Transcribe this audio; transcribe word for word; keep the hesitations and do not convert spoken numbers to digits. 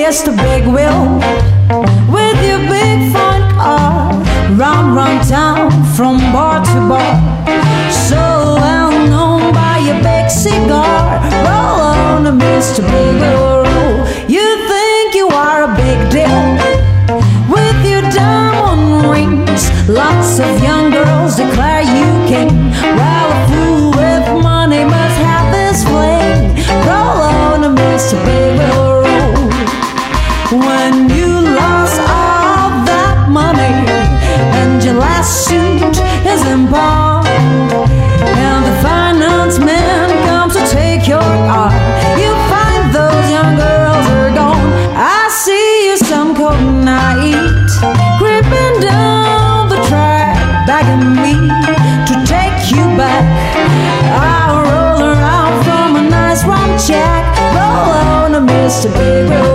Mister Big Wheel, with your big fun car, round round town from bar to bar. So well known by your big cigar. Roll on, Mister Big Wheel, roll. You think you are a big deal with your diamond rings. Lots of young girls declare you king. Well, a fool with money must have this fling. Roll on, Mister Big Wheel, roll. When you lost all that money and your last suit is in pawn, and the finance man comes to take your car, you find those young girls are gone. I see you some cold night creeping down the track, begging me to take you back. I'll roll around from a nice round check. Roll on, Mister Big Wheel.